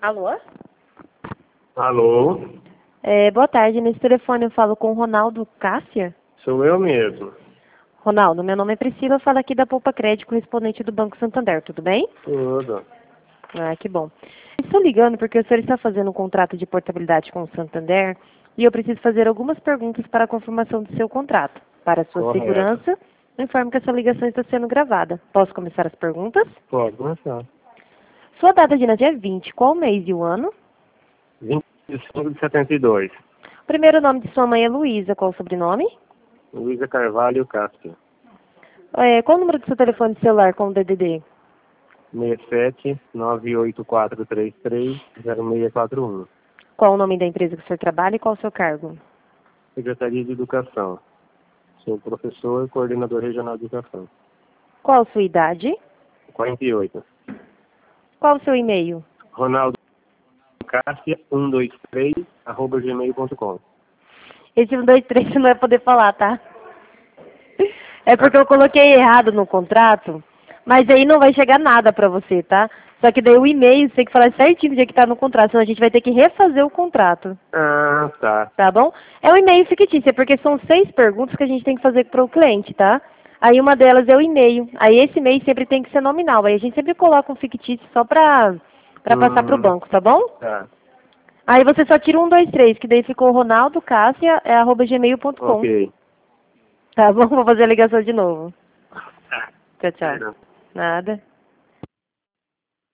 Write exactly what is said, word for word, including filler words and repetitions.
Alô? Alô? É, boa tarde, nesse telefone eu falo com o Ronaldo Cássia. Sou eu mesmo. Ronaldo, meu nome é Priscila, eu falo aqui da Poupa Crédito, correspondente do Banco Santander, tudo bem? Tudo. Ah, que bom. Estou ligando porque o senhor está fazendo um contrato de portabilidade com o Santander e eu preciso fazer algumas perguntas para a confirmação do seu contrato. Para a sua Correto. segurança, eu informo que essa ligação está sendo gravada. Posso começar as perguntas? Pode começar. Sua data de nascimento é vinte, qual o mês e o ano? vinte e cinco de setenta e dois. O primeiro nome de sua mãe é Luísa, qual o sobrenome? Luísa Carvalho Castro. É, qual o número do seu telefone celular com o D D D? seis sete nove oito quatro três três zero seis quatro um. Qual o nome da empresa que o senhor trabalha e qual o seu cargo? Secretaria de Educação. Sou professor e coordenador regional de educação. Qual a sua idade? quarenta e oito. Qual o seu e-mail? Ronaldo Cássia um dois três arroba gmail ponto com. Esse um, dois, três você não vai poder falar, tá? É porque eu coloquei errado no contrato, mas aí não vai chegar nada pra você, tá? Só que daí o e-mail você tem que falar certinho do dia que tá no contrato, senão a gente vai ter que refazer o contrato, Ah, tá. tá bom? É um e-mail fictício, é porque são seis perguntas que a gente tem que fazer para o cliente, tá? Aí uma delas é o e-mail. Aí esse e-mail sempre tem que ser nominal. Aí a gente sempre coloca um fictício só pra, pra passar pro Hum, banco, tá bom? tá. Aí você só tira um, dois, três, que daí ficou Ronaldo Cássia, é arroba gmail ponto com. Ok. Tá bom? Vou fazer a ligação de novo. Tá. Tchau, tchau. Perdão. Nada.